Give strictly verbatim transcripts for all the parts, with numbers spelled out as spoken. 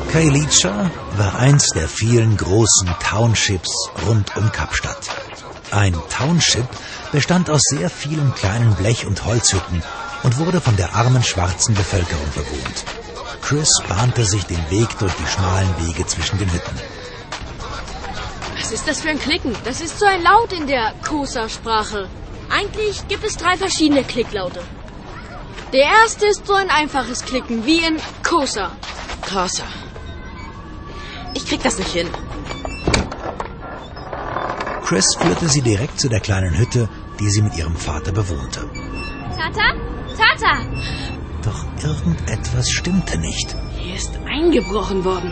Khayelitsha war eins der vielen großen Townships rund um Kapstadt. Ein Township bestand aus sehr vielen kleinen Blech- und Holzhütten und wurde von der armen schwarzen Bevölkerung bewohnt. Chris bahnte sich den Weg durch die schmalen Wege zwischen den Hütten. Was ist das für ein Klicken? Das ist so ein Laut in der Xhosa-Sprache. Eigentlich gibt es drei verschiedene Klicklaute. Der erste ist so ein einfaches Klicken, wie in Xhosa. Xhosa. Ich krieg das nicht hin. Chris führte sie direkt zu der kleinen Hütte, die sie mit ihrem Vater bewohnte. Tata? Tata! Doch irgendetwas stimmte nicht. Hier ist eingebrochen worden.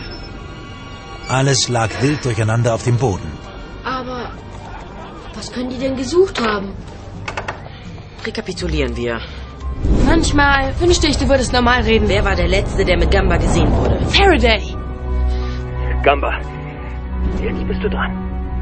Alles lag wild durcheinander auf dem Boden. Aber was können die denn gesucht haben? Rekapitulieren wir. Manchmal wünschte ich, du würdest normal reden. Wer war der Letzte, der mit Gamba gesehen wurde? Faraday. Gamba, jetzt bist du dran.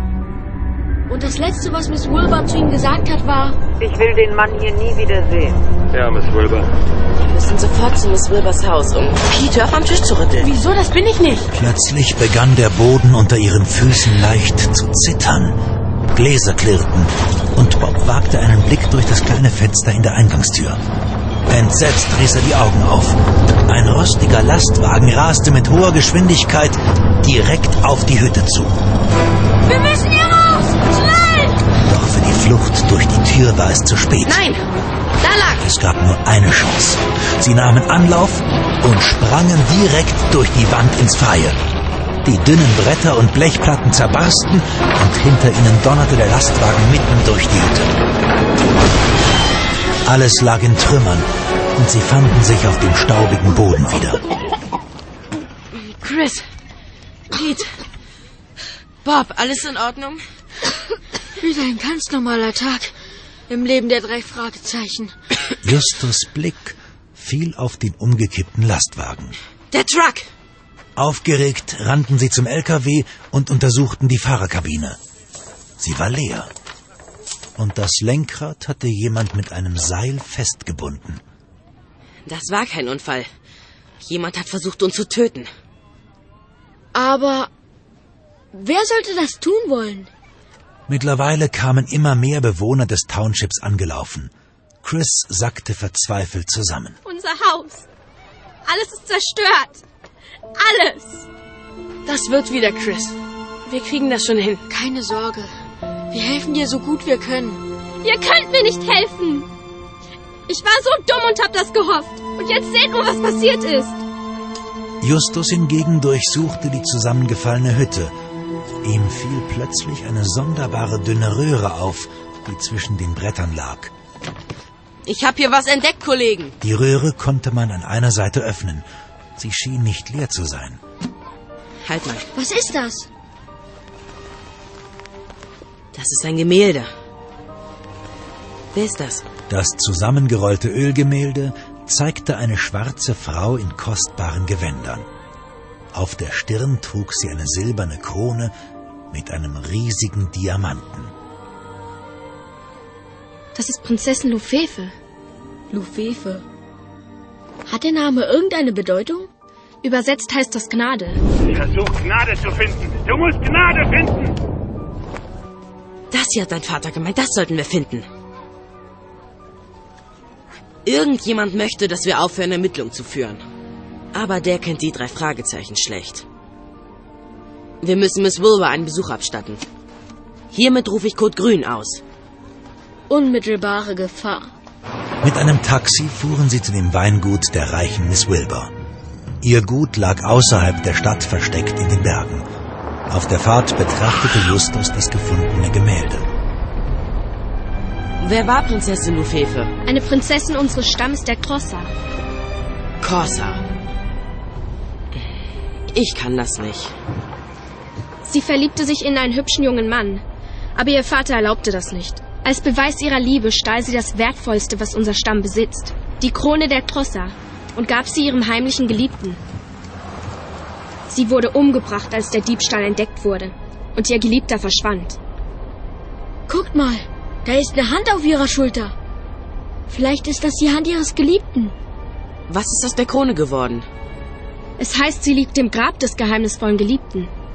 Und das Letzte, was Miss Wilbur zu ihm gesagt hat, war... Ich will den Mann hier nie wieder sehen. Ja, Miss Wilbur. Wir müssen sofort zu Miss Wilburs Haus, um Peter vom Tisch zu rütteln. Wieso? Das bin ich nicht. Plötzlich begann der Boden unter ihren Füßen leicht zu zittern. Gläser klirrten und Bob wagte einen Blick durch das kleine Fenster in der Eingangstür. Entsetzt riss er die Augen auf. Ein rostiger Lastwagen raste mit hoher Geschwindigkeit direkt auf die Hütte zu. Wir müssen hier raus! Schnell! Doch für die Flucht durch die Tür war es zu spät. Nein! Da lag es! Es gab nur eine Chance. Sie nahmen Anlauf und sprangen direkt durch die Wand ins Freie. Die dünnen Bretter und Blechplatten zerbarsten und hinter ihnen donnerte der Lastwagen mitten durch die Hütte. Alles lag in Trümmern und sie fanden sich auf dem staubigen Boden wieder. Chris, Pete, Bob, alles in Ordnung? Wieder ein ganz normaler Tag im Leben der drei Fragezeichen. Justus' Blick fiel auf den umgekippten Lastwagen. Der Truck! Aufgeregt rannten sie zum L K W und untersuchten die Fahrerkabine. Sie war leer. Und das Lenkrad hatte jemand mit einem Seil festgebunden. Das war kein Unfall. Jemand hat versucht, uns zu töten. Aber wer sollte das tun wollen? Mittlerweile kamen immer mehr Bewohner des Townships angelaufen. Chris sackte verzweifelt zusammen. Unser Haus. Alles ist zerstört. Alles. Das wird wieder, Chris. Wir kriegen das schon hin. Keine Sorge. Wir helfen dir so gut wir können. Ihr könnt mir nicht helfen. Ich war so dumm und hab das gehofft. Und jetzt seht nur, was passiert ist. Justus hingegen durchsuchte die zusammengefallene Hütte. Ihm fiel plötzlich eine sonderbare dünne Röhre auf, die zwischen den Brettern lag. Ich hab hier was entdeckt, Kollegen. Die Röhre konnte man an einer Seite öffnen. Sie schien nicht leer zu sein. Halt mal. Was ist das? Das ist ein Gemälde. Wer ist das? Das zusammengerollte Ölgemälde zeigte eine schwarze Frau in kostbaren Gewändern. Auf der Stirn trug sie eine silberne Krone mit einem riesigen Diamanten. Das ist Prinzessin Lufefe. Lufefe. Hat der Name irgendeine Bedeutung? Übersetzt heißt das Gnade. Versuch Gnade zu finden. Du musst Gnade finden. Das hier hat dein Vater gemeint. Das sollten wir finden. Irgendjemand möchte, dass wir aufhören, Ermittlungen zu führen. Aber der kennt die drei Fragezeichen schlecht. Wir müssen Miss Wilbur einen Besuch abstatten. Hiermit rufe ich Code Grün aus. Unmittelbare Gefahr. Mit einem Taxi fuhren sie zu dem Weingut der reichen Miss Wilbur. Ihr Gut lag außerhalb der Stadt versteckt in den Bergen. Auf der Fahrt betrachtete Justus das gefundene Gemälde. Wer war Prinzessin Lufefe? Eine Prinzessin unseres Stammes, der Xhosa. Xhosa. Ich kann das nicht. Sie verliebte sich in einen hübschen jungen Mann. Aber ihr Vater erlaubte das nicht. Als Beweis ihrer Liebe stahl sie das Wertvollste, was unser Stamm besitzt. Die Krone der Xhosa. Und gab sie ihrem heimlichen Geliebten. Sie wurde umgebracht, als der Diebstahl entdeckt wurde. Und ihr Geliebter verschwand. Guckt mal, da ist eine Hand auf ihrer Schulter. Vielleicht ist das die Hand ihres Geliebten. Was ist aus der Krone geworden? Es heißt, sie liegt im Grab des geheimnisvollen Geliebten.